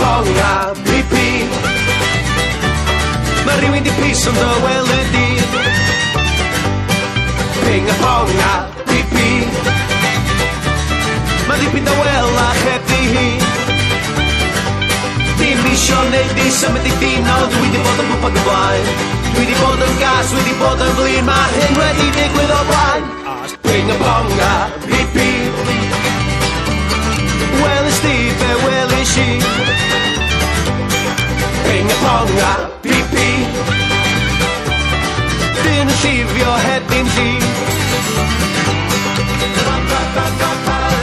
Pinga-ponga, pipi. Mae rhywun di pris ond o weld di. Pinga-ponga, pipi. Mae dipyn da wel a chedi hi. Dim isio neud ni symud i ddino. Dwi di bod yn gwybod y blaen. Dwi di bod yn gas, dwi di bod yn flin. Mae hyn wedi digwydd o blaen. Pinga-ponga, pipi. Welis di be welis i. Pinga-ponga, pipi. Dyn yn llifio heb dim lli.